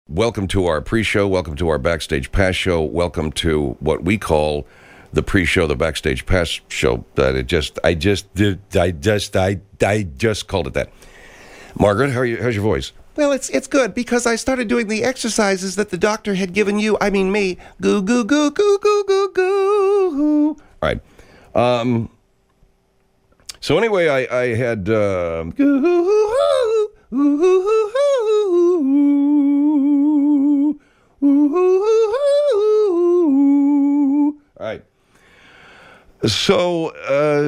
welcome to our pre-show. Welcome to our Backstage Pass show. Welcome to what we call the pre-show, the Backstage Pass show. I just called it that. Margaret, how's your voice? Well, it's good because I started doing the exercises that the doctor had given you. I mean me. Goo, goo, goo, goo, goo, goo, goo. All right. So anyway, I had... All right. So,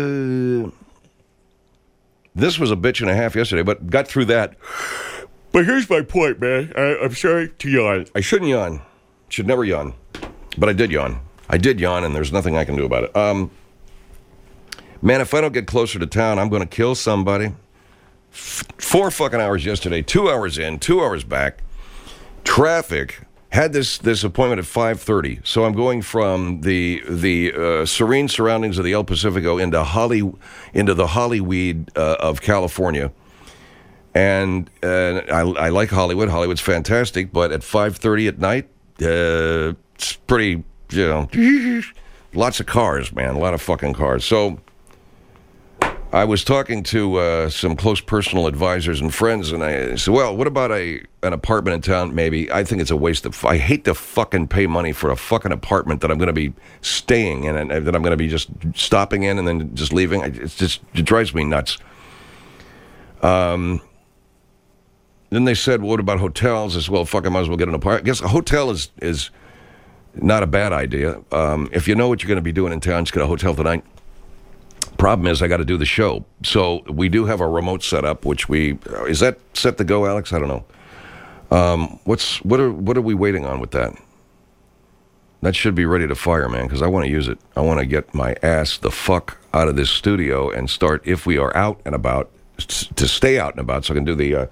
this was a bitch and a half yesterday, but got through that. But here's my point, man. I'm sorry to yawn. I shouldn't yawn. Should never yawn. But I did yawn. And there's nothing I can do about it. Man, if I don't get closer to town, I'm going to kill somebody. 4 fucking hours yesterday, 2 hours in, 2 hours back. Traffic. Had this appointment at 5:30, so I'm going from the serene surroundings of the El Pacifico into the Hollyweed of California. And I like Hollywood. Hollywood's fantastic, but at 5:30 at night, it's pretty, lots of cars, man, a lot of fucking cars. So I was talking to some close personal advisors and friends, and I said, well, what about an apartment in town, maybe? I think it's a waste of... I hate to fucking pay money for a fucking apartment that I'm going to be staying in and that I'm going to be just stopping in and then just leaving. It drives me nuts. Then they said, well, what about hotels? I said, well, fuck, I might as well get an apartment. I guess a hotel is not a bad idea. If you know what you're going to be doing in town, just get a hotel tonight. Problem is, I got to do the show. So we do have a remote setup, which is that set to go, Alex? I don't know. What are we waiting on with that? That should be ready to fire, man, because I want to use it. I want to get my ass the fuck out of this studio and start, if we are out and about, to stay out and about, so I can do the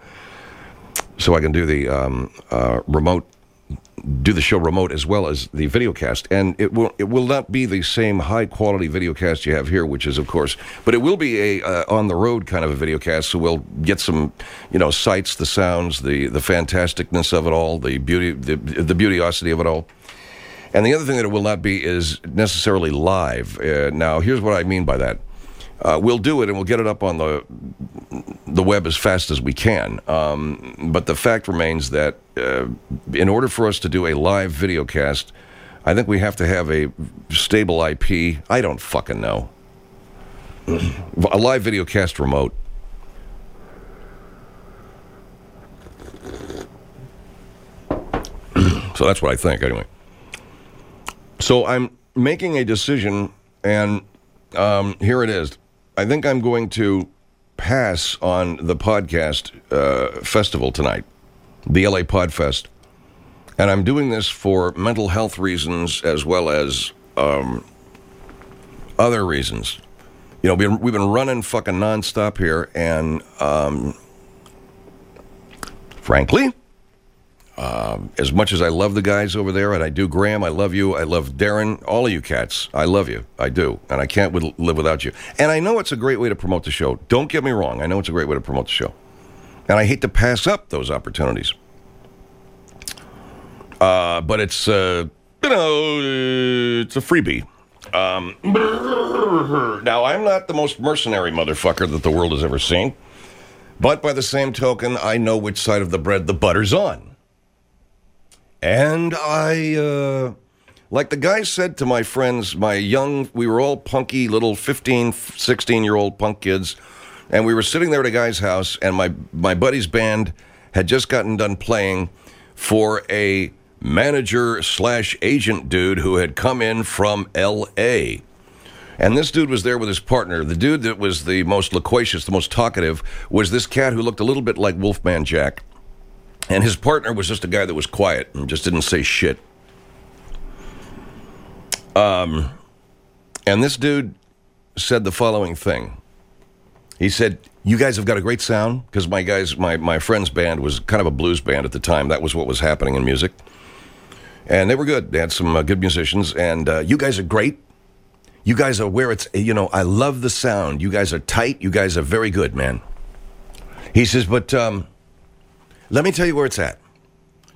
remote. Do the show remote as well as the video cast, and it will not be the same high quality video cast you have here, which is of course, but it will be a on the road kind of a video cast. So we'll get some, sights, the sounds, the fantasticness of it all, the beauty, the beautyosity of it all. And the other thing that it will not be is necessarily live. Now, here's what I mean by that. We'll do it and we'll get it up on the web as fast as we can. But the fact remains that in order for us to do a live video cast, I think we have to have a stable IP. I don't fucking know. A live video cast remote. So that's what I think, anyway. So I'm making a decision, and here it is. I think I'm going to pass on the podcast festival tonight, the LA Podfest. And I'm doing this for mental health reasons as well as other reasons. We've been running fucking nonstop here, and frankly, as much as I love the guys over there, and I do, Graham, I love you, I love Darren, all of you cats, I love you, I do, and I can't live without you. And I know it's a great way to promote the show. Don't get me wrong, I know it's a great way to promote the show. And I hate to pass up those opportunities. But it's, it's a freebie. Now, I'm not the most mercenary motherfucker that the world has ever seen, but by the same token, I know which side of the bread the butter's on. And I, like the guy said to my friends, we were all punky little 15, 16-year-old punk kids, and we were sitting there at a guy's house, and my buddy's band had just gotten done playing for a manager/agent dude who had come in from L.A., and this dude was there with his partner. The dude that was the most loquacious, the most talkative, was this cat who looked a little bit like Wolfman Jack. And his partner was just a guy that was quiet and just didn't say shit. And this dude said the following thing. He said, you guys have got a great sound, because my friend's band was kind of a blues band at the time. That was what was happening in music. And they were good. They had some good musicians. And you guys are great. You guys are where it's, I love the sound. You guys are tight. You guys are very good, man. He says, but let me tell you where it's at.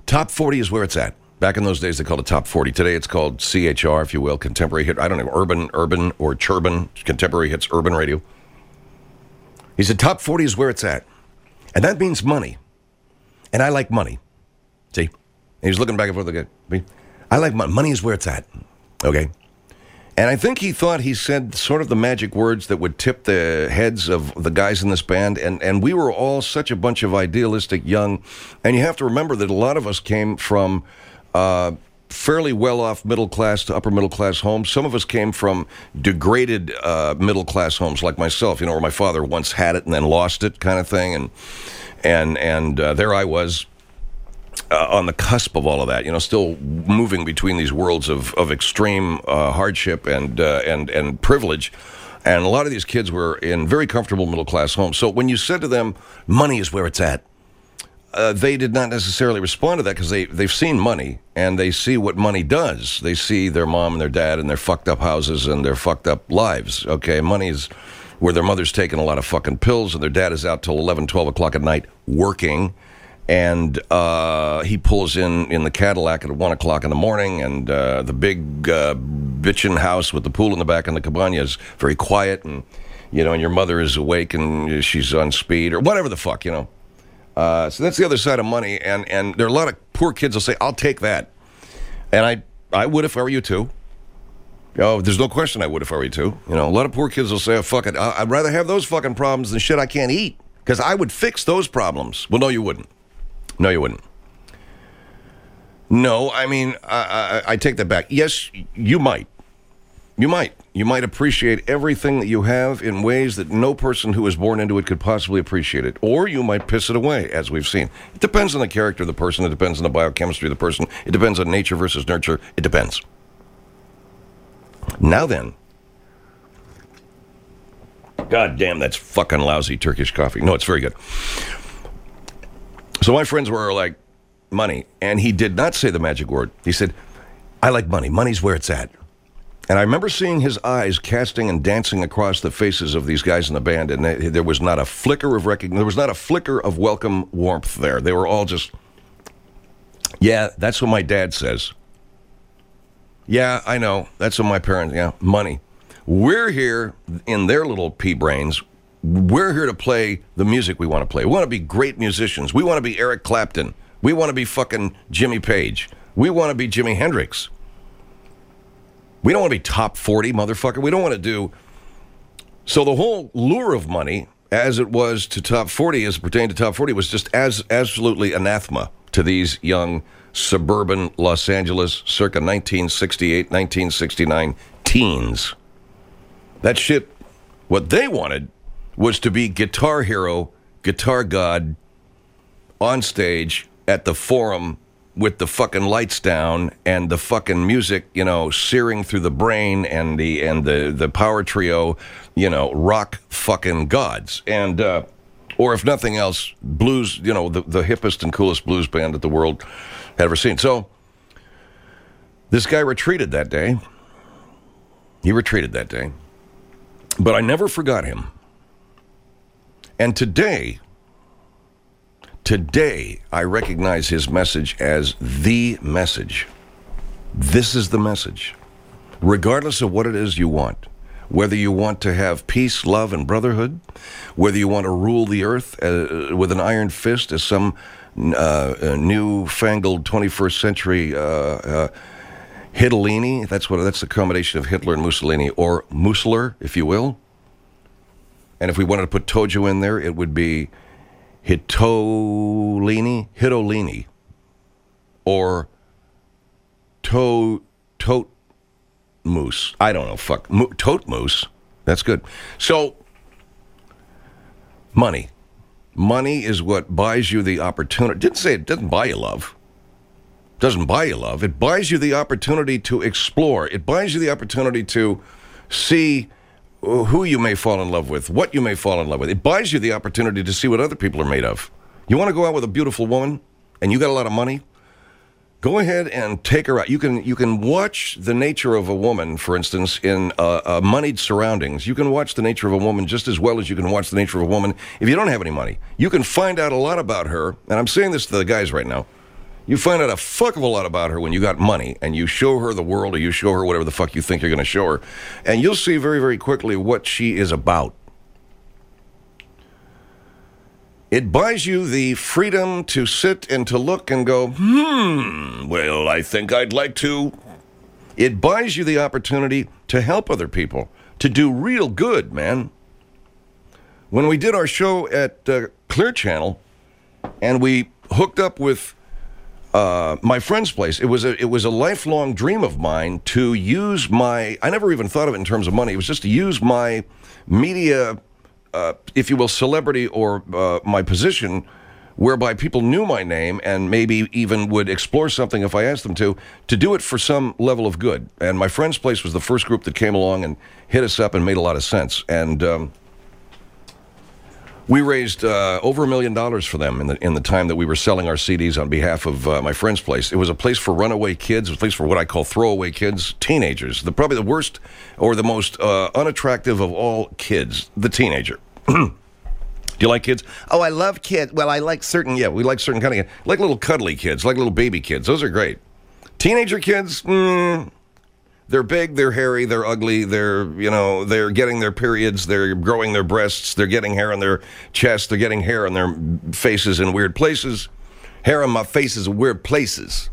Top 40 is where it's at. Back in those days, they called it Top 40. Today, it's called CHR, if you will, contemporary hit. I don't know, urban, or churban, contemporary hits, urban radio. He said, top 40 is where it's at. And that means money. And I like money. See? And he's looking back and forth again. I like money. Money is where it's at. Okay? And I think he thought he said sort of the magic words that would tip the heads of the guys in this band. And we were all such a bunch of idealistic young. And you have to remember that a lot of us came from fairly well-off middle-class to upper-middle-class homes. Some of us came from degraded middle-class homes like myself, where my father once had it and then lost it kind of thing. And there I was. On the cusp of all of that, still moving between these worlds of extreme hardship and privilege. And a lot of these kids were in very comfortable middle-class homes. So when you said to them, money is where it's at, they did not necessarily respond to that because they've seen money and they see what money does. They see their mom and their dad and their fucked up houses and their fucked up lives. Okay, money is where their mother's taking a lot of fucking pills and their dad is out till 11, 12 o'clock at night working. And he pulls in the Cadillac at 1 o'clock in the morning, and the big bitchin' house with the pool in the back and the cabana is very quiet, and and your mother is awake and she's on speed or whatever the fuck, So that's the other side of money, and there are a lot of poor kids will say, "I'll take that," and I would if I were you too. There's no question I would if I were you too. A lot of poor kids will say, "Oh, fuck it, I'd rather have those fucking problems than shit I can't eat because I would fix those problems." Well, no, you wouldn't. No, you wouldn't. No, I mean, I take that back. Yes, you might. You might. You might appreciate everything that you have in ways that no person who is born into it could possibly appreciate it. Or you might piss it away, as we've seen. It depends on the character of the person. It depends on the biochemistry of the person. It depends on nature versus nurture. It depends. Now then. God damn, that's fucking lousy Turkish coffee. No, it's very good. So my friends were like, money. And he did not say the magic word. He said, I like money. Money's where it's at. And I remember seeing his eyes casting and dancing across the faces of these guys in the band. And there was not a flicker of recognition. There was not a flicker of welcome warmth there. They were all just, yeah, that's what my dad says. Yeah, I know. That's what my parents, money. We're here in their little pea brains. We're here to play the music we want to play. We want to be great musicians. We want to be Eric Clapton. We want to be fucking Jimmy Page. We want to be Jimi Hendrix. We don't want to be top 40, motherfucker. We don't want to do... So the whole lure of money, as it was to top 40, as it pertained to top 40, was just absolutely anathema to these young suburban Los Angeles, circa 1968, 1969 teens. That shit, what they wanted was to be guitar hero, guitar god, on stage at the Forum with the fucking lights down and the fucking music, searing through the brain and the power trio, rock fucking gods. And, or if nothing else, blues, the hippest and coolest blues band that the world had ever seen. So this guy retreated that day. He retreated that day. But I never forgot him. And today, I recognize his message as the message. This is the message. Regardless of what it is you want, whether you want to have peace, love, and brotherhood, whether you want to rule the earth with an iron fist as some newfangled 21st century Hitlini, that's the combination of Hitler and Mussolini, or Musler, if you will. And if we wanted to put Tojo in there, it would be Hitolini, or Totmoose. I don't know, Totmoose. That's good. So, money. Money is what buys you the opportunity. Didn't say it doesn't buy you love. Doesn't buy you love. It buys you the opportunity to explore. It buys you the opportunity to see who you may fall in love with, what you may fall in love with. It buys you the opportunity to see what other people are made of. You want to go out with a beautiful woman and you got a lot of money? Go ahead and take her out. You can watch the nature of a woman, for instance, in moneyed surroundings. You can watch the nature of a woman just as well as you can watch the nature of a woman if you don't have any money. You can find out a lot about her, and I'm saying this to the guys right now. You find out a fuck of a lot about her when you got money and you show her the world or you show her whatever the fuck you think you're going to show her. And you'll see very, very quickly what she is about. It buys you the freedom to sit and to look and go, well, I think I'd like to. It buys you the opportunity to help other people, to do real good, man. When we did our show at Clear Channel and we hooked up with my friend's place, it was a lifelong dream of mine to use I never even thought of it in terms of money. It was just to use my media, if you will, celebrity or my position, whereby people knew my name and maybe even would explore something if I asked them to do it for some level of good. And my friend's place was the first group that came along and hit us up and made a lot of sense. And we raised over $1 million for them in the time that we were selling our CDs on behalf of my friend's place. It was a place for runaway kids, a place for what I call throwaway kids, teenagers. Probably the worst or the most unattractive of all kids, the teenager. Do you like kids? Oh, I love kids. Well, I like certain, we like certain kind of kids. Like little cuddly kids, like little baby kids. Those are great. Teenager kids, they're big, they're hairy, they're ugly, they're getting their periods, they're growing their breasts, they're getting hair on their chest, they're getting hair on their faces in weird places. Hair on my face is in weird places.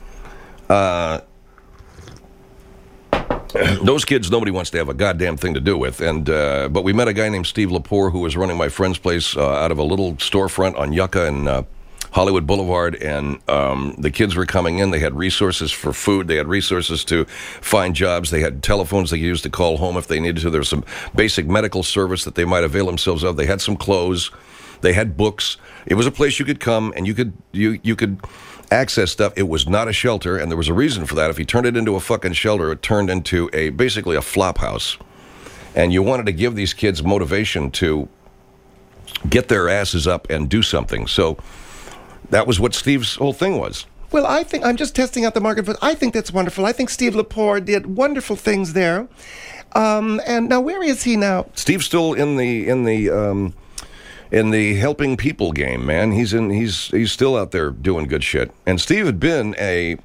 Those kids, nobody wants to have a goddamn thing to do with. But we met a guy named Steve Lepore who was running my friend's place out of a little storefront on Yucca and Hollywood Boulevard, and the kids were coming in. They had resources for food. They had resources to find jobs. They had telephones they could use to call home if they needed to. There was some basic medical service that they might avail themselves of. They had some clothes. They had books. It was a place you could come and you could access stuff. It was not a shelter, and there was a reason for that. If you turned it into a fucking shelter, it turned into basically a flop house. And you wanted to give these kids motivation to get their asses up and do something. So that was what Steve's whole thing was. Well, I think I'm just testing out the market, but I think that's wonderful. I think Steve Lepore did wonderful things there. And now, where is he now? Steve's still in the helping people game, man. He's still out there doing good shit. And Steve had been an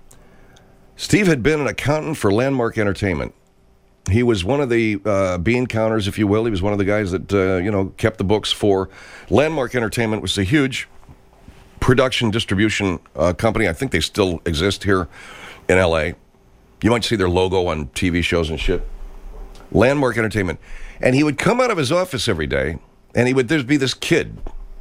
accountant for Landmark Entertainment. He was one of the bean counters, if you will. He was one of the guys that kept the books for Landmark Entertainment, which is a huge production distribution company. I think they still exist here in L.A. You might see their logo on TV shows and shit. Landmark Entertainment. And he would come out of his office every day, and there'd be this kid.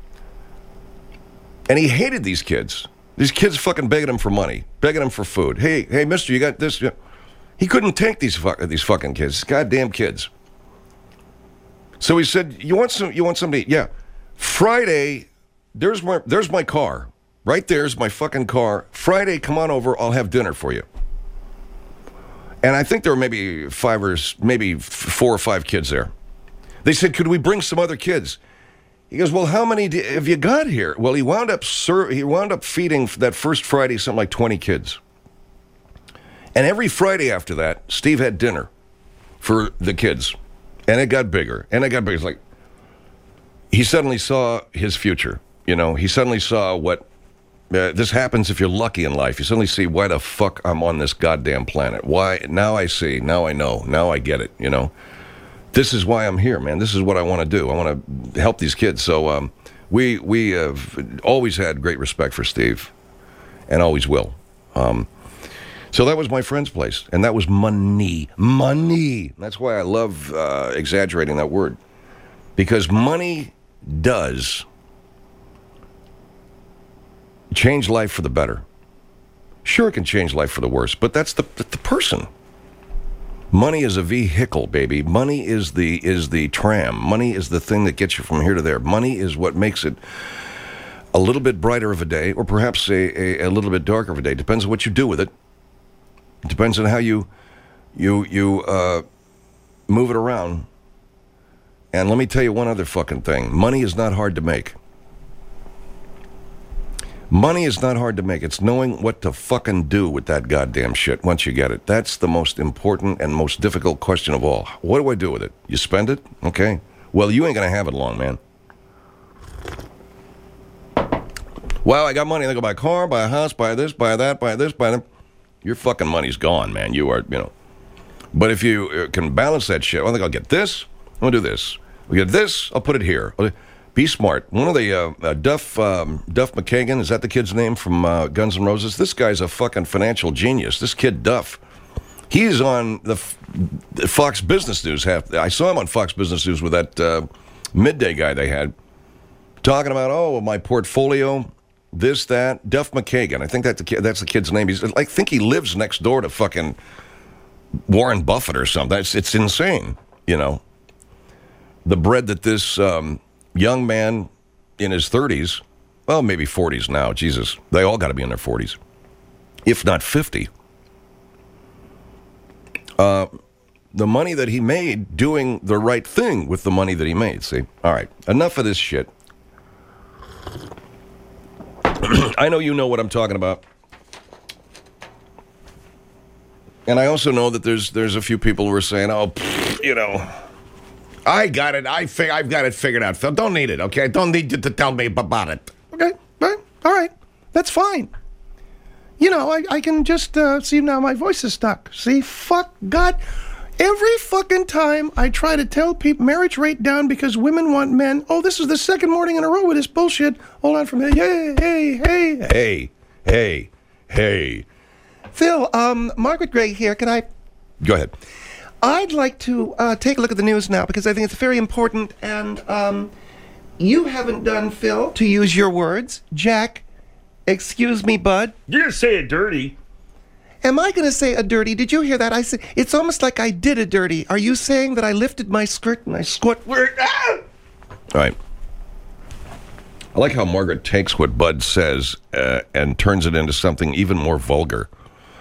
And he hated these kids. These kids fucking begging him for money, begging him for food. Hey, mister, you got this? He couldn't take these fucking kids, these goddamn kids. So he said, you want something to eat? Yeah. Friday, there's my car. Right there's my fucking car. Friday, come on over, I'll have dinner for you. And I think there were maybe 4 or 5 kids there. They said, could we bring some other kids? He goes, well, how many have you got here? Well, he wound up feeding that first Friday something like 20 kids. And every Friday after that, Steve had dinner for the kids. And it got bigger. It's like, he suddenly saw his future. He suddenly saw what this happens if you're lucky in life. You suddenly see why the fuck I'm on this goddamn planet. Why? Now I see. Now I know. Now I get it, This is why I'm here, man. This is what I want to do. I want to help these kids. So we have always had great respect for Steve, and always will. So that was my friend's place, and that was money. Money. That's why I love exaggerating that word, because money does change life for the better. Sure, it can change life for the worse, but that's the person. Money is a vehicle, baby. Money is the tram. Money is the thing that gets you from here to there. Money is what makes it a little bit brighter of a day, or perhaps a little bit darker of a day. Depends on what you do with it. It depends on how you move it around. And let me tell you one other fucking thing. Money is not hard to make. Money is not hard to make. It's knowing what to fucking do with that goddamn shit once you get it. That's the most important and most difficult question of all. What do I do with it? You spend it? Okay. Well, you ain't going to have it long, man. Wow, I got money. They go buy a car, buy a house, buy this, buy that, buy this, buy that. Your fucking money's gone, man. You are, But if you can balance that shit, I think I'll get this. I'm going to do this. We get this. I'll put it here. Be smart. One of the Duff McKagan, is that the kid's name from Guns N' Roses? This guy's a fucking financial genius. This kid Duff. He's on the Fox Business News. I saw him on Fox Business News with that midday guy they had talking about, my portfolio, this, that. Duff McKagan. I think that's the kid's name. I think he lives next door to fucking Warren Buffett or something. It's insane, The bread that this young man in his 30s, well, maybe 40s now, Jesus, they all got to be in their 40s, if not 50. The money that he made doing the right thing with the money that he made, see? All right, enough of this shit. I know you know what I'm talking about. And I also know that there's a few people who are saying, I got it. I've got it figured out, Phil. Don't need it, okay? Don't need you to tell me about it. Okay, all right. That's fine. I can just see now my voice is stuck. See, fuck God. Every fucking time I try to tell people marriage rate down because women want men. Oh, this is the second morning in a row with this bullshit. Hold on for a minute. Hey. Phil, Margaret Gray here. Can I? Go ahead. I'd like to take a look at the news now because I think it's very important. And you haven't done, Phil, to use your words, Jack. Excuse me, bud. You're going to say it dirty. Am I going to say a dirty? Did you hear that? I said it's almost like I did a dirty. Are you saying that I lifted my skirt and I squat? All right. I like how Margaret takes what Bud says and turns it into something even more vulgar.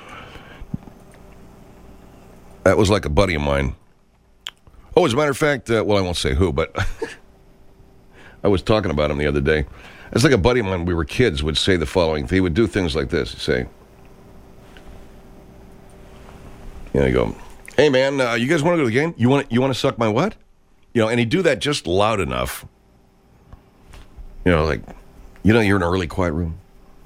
That was like a buddy of mine. Oh, as a matter of fact, I won't say who, but I was talking about him the other day. It's like a buddy of mine when we were kids would say the following. He would do things like this. He'd say, you go, hey, man, you guys want to go to the game? You want to suck my what? And he'd do that just loud enough. Like, you're in a really quiet room.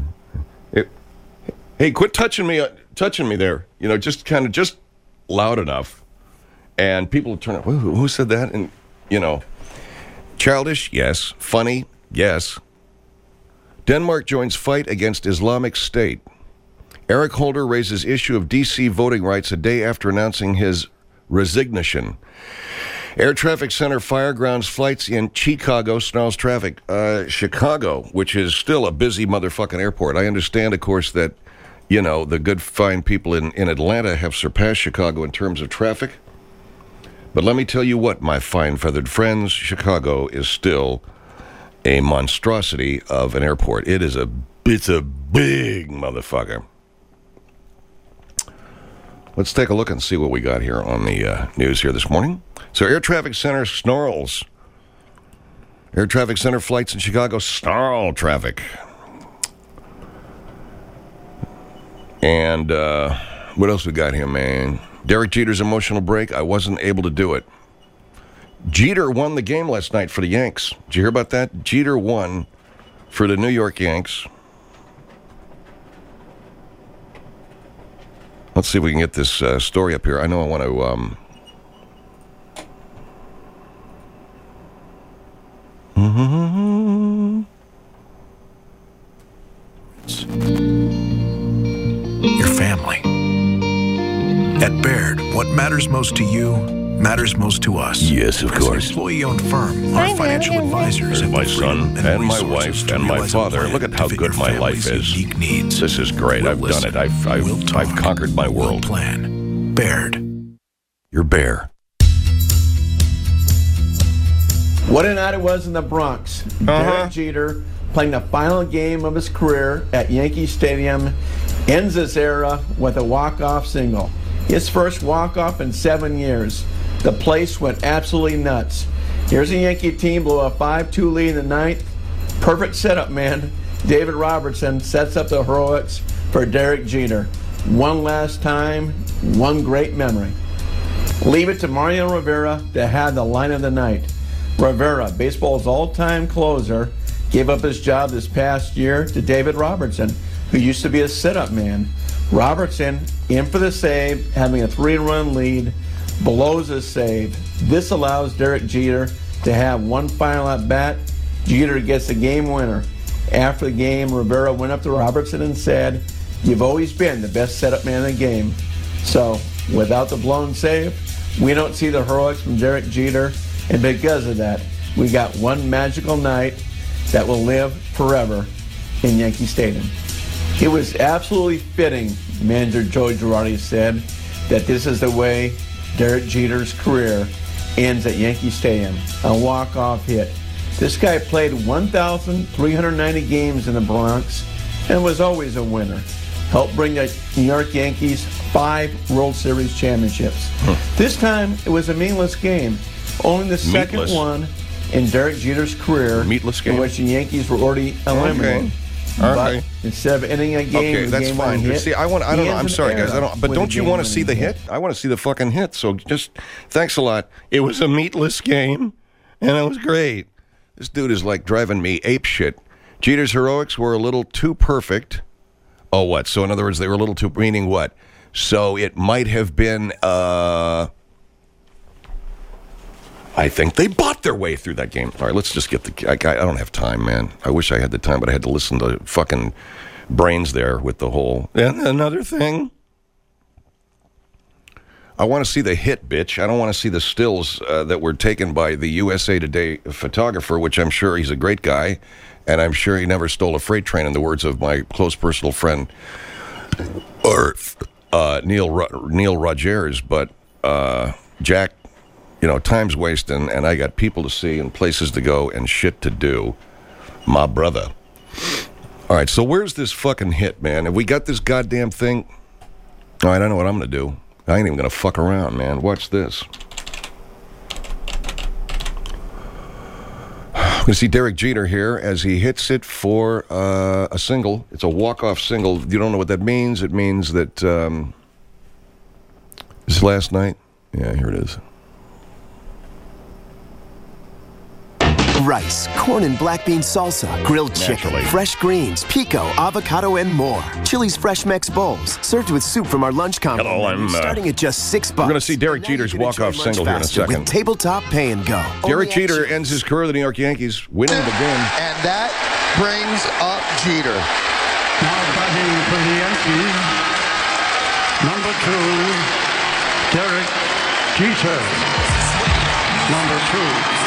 Hey, quit touching me there. Just kind of just loud enough. And people would turn up, who said that? And, childish, yes. Funny, yes. Denmark joins fight against Islamic State. Eric Holder raises issue of D.C. voting rights a day after announcing his resignation. Air Traffic Center fire grounds flights in Chicago, snarls traffic. Chicago, which is still a busy motherfucking airport. I understand, of course, that, the good, fine people in Atlanta have surpassed Chicago in terms of traffic. But let me tell you what, my fine feathered friends, Chicago is still a monstrosity of an airport. It's a big motherfucker. Let's take a look and see what we got here on the news here this morning. So Air Traffic Center snarls. Air Traffic Center flights in Chicago snarl traffic. And what else we got here, man? Derek Jeter's emotional break. I wasn't able to do it. Jeter won the game last night for the Yanks. Did you hear about that? Jeter won for the New York Yanks. Let's see if we can get this story up here. I know I want to... Your family. At Baird, what matters most to you matters most to us. Yes, of course. As an employee-owned firm, our financial advisors and my son and my wife and my father. Look at how good my life is. Needs. This is great. I've done it. I've conquered my world. Plan. Baird. You're Bear. What a night it was in the Bronx. Derek Jeter playing the final game of his career at Yankee Stadium ends this era with a walk-off single. His first walk-off in 7 years. The place went absolutely nuts. Here's a Yankee team blow a 5-2 lead in the ninth. Perfect setup, man. David Robertson sets up the heroics for Derek Jeter. One last time, one great memory. Leave it to Mario Rivera to have the line of the night. Rivera, baseball's all-time closer, gave up his job this past year to David Robertson, who used to be a sit-up man. Robertson, in for the save, having a 3-run lead, blows his save. This allows Derek Jeter to have one final at-bat. Jeter gets the game winner. After the game, Rivera went up to Robertson and said, "You've always been the best setup man in the game." So, without the blown save, we don't see the heroics from Derek Jeter, and because of that, we got one magical night that will live forever in Yankee Stadium. It was absolutely fitting, manager Joe Girardi said, that this is the way Derek Jeter's career ends at Yankee Stadium, a walk-off hit. This guy played 1,390 games in the Bronx and was always a winner. Helped bring the New York Yankees 5 World Series championships. This time, it was a meaningless game. Only the second one in Derek Jeter's career in which the Yankees were already eliminated. But instead of ending a game, that's game fine. Hit, see, I don't know. I'm sorry, guys. But don't you want to see the hit? I want to see the fucking hit. So just thanks a lot. It was a meatless game, and it was great. This dude is like driving me ape shit. Jeter's heroics were a little too perfect. Oh, what? So in other words, they were a little too. Meaning what? So it might have been. I think they bought their way through that game. All right, let's just get the... I don't have time, man. I wish I had the time, but I had to listen to fucking brains there with the whole... And another thing, I want to see the hit, bitch. I don't want to see the stills that were taken by the USA Today photographer, which I'm sure he's a great guy, and I'm sure he never stole a freight train, in the words of my close personal friend, or Neil Rogers, but Jack... You know, time's wasting, and I got people to see and places to go and shit to do. My brother. All right, so where's this fucking hit, man? Have we got this goddamn thing? All right, I know what I'm going to do. I ain't even going to fuck around, man. Watch this. I'm going to see Derek Jeter here as he hits it for a single. It's a walk-off single. You don't know what that means. It means that... this last night? Yeah, here it is. Rice, corn and black bean salsa, grilled chicken, fresh greens, pico, avocado, and more. Chili's Fresh Mex Bowls, served with soup from our lunch combo. Hello, starting at just $6. We're going to see Derek Jeter's walk-off single here in a second. With Tabletop Pay and Go. Derek Jeter ends his career with the New York Yankees, winning the game. And that brings up Jeter. Now batting for the Yankees, number 2, Derek Jeter. Number 2.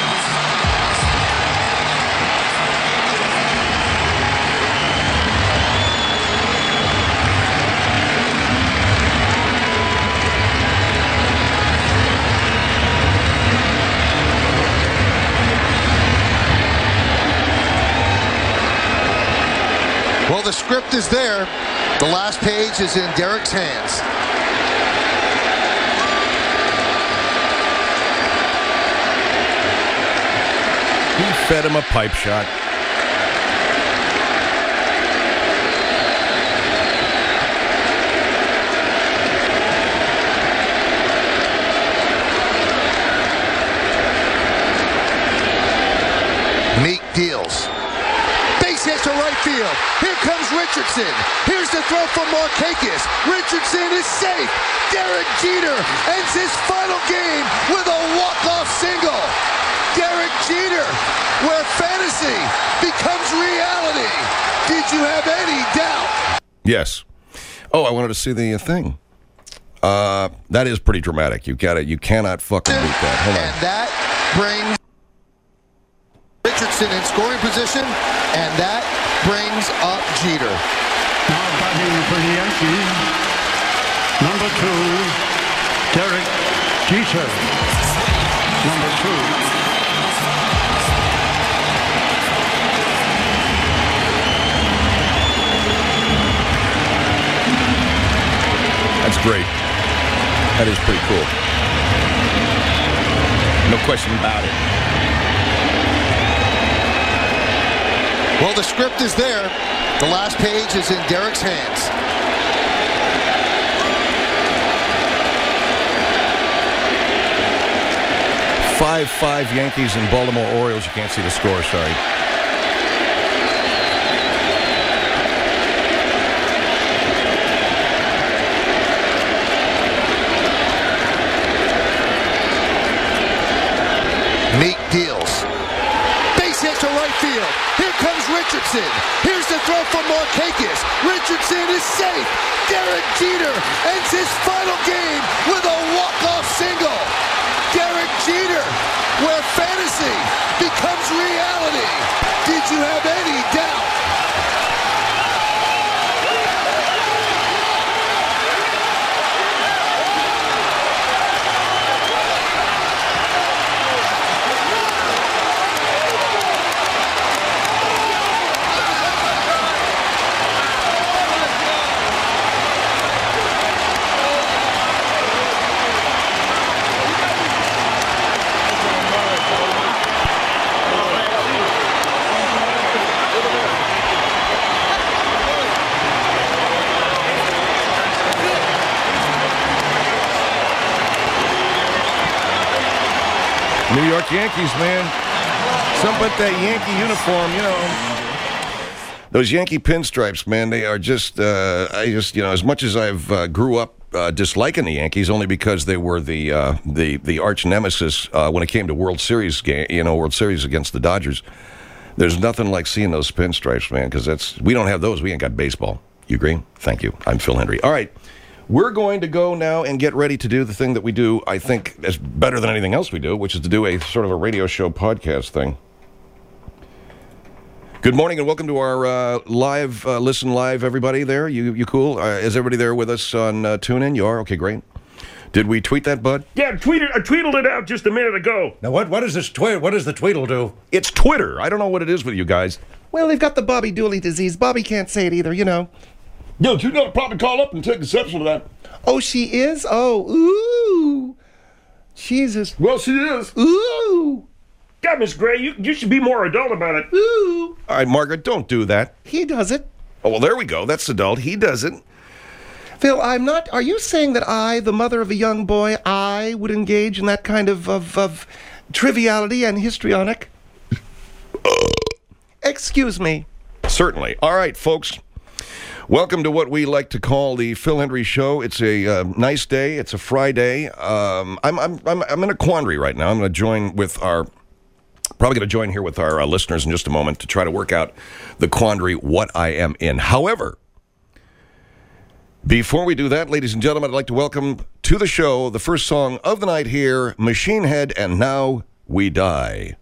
Well, the script is there. The last page is in Derek's hands. He fed him a pipe shot. Meek deals. Base hit to right field. Here comes Richardson. Here's the throw from Markakis. Richardson is safe. Derek Jeter ends his final game with a walk-off single. Derek Jeter, where fantasy becomes reality. Did you have any doubt? Yes. Oh, I wanted to see the thing. That is pretty dramatic. You cannot fucking beat that. Hold on. And that brings Richardson in scoring position, and that brings up Jeter. Now batting for the Yankees, number 2, Derek Jeter. Number 2. That's great. That is pretty cool. No question about it. Well, the script is there. The last page is in Derek's hands. Five Yankees and Baltimore Orioles. You can't see the score, sorry. Richardson. Here's the throw from Markakis. Richardson is safe. Derek Jeter ends his final game with a walk-off single. Derek Jeter, where fantasy becomes reality. Did you have any doubt? New York Yankees, man. Something about that Yankee uniform, you know. Those Yankee pinstripes, man, they are just, as much as I've grew up disliking the Yankees, only because they were the arch nemesis when it came to World Series World Series against the Dodgers. There's nothing like seeing those pinstripes, man, because we don't have those. We ain't got baseball. You agree? Thank you. I'm Phil Hendry. All right. We're going to go now and get ready to do the thing that we do, I think, is better than anything else we do, which is to do a sort of a radio show podcast thing. Good morning and welcome to our live, listen live, everybody there. You cool? Is everybody there with us on TuneIn? You are? Okay, great. Did we tweet that, Bud? Yeah, I tweeted it out just a minute ago. Now, what is this what does the tweedle do? It's Twitter. I don't know what it is with you guys. Well, they've got the Bobby Dooley disease. Bobby can't say it either, you know. Yo, you got to probably call up and take exception to that. Oh, she is? Oh, ooh. Jesus. Well, she is. Ooh. God, Miss Gray, you should be more adult about it. Ooh. All right, Margaret, don't do that. He does it. Oh, well, there we go. That's adult. He does it. Phil, I'm not... Are you saying that I, the mother of a young boy, I would engage in that kind of triviality and histrionic? Excuse me. Certainly. All right, folks. Welcome to what we like to call the Phil Hendry Show. It's a nice day. It's a Friday. I'm in a quandary right now. I'm going to join with our... Probably going to join here with our listeners in just a moment to try to work out the quandary what I am in. However, before we do that, ladies and gentlemen, I'd like to welcome to the show the first song of the night here, Machine Head and Now We Die.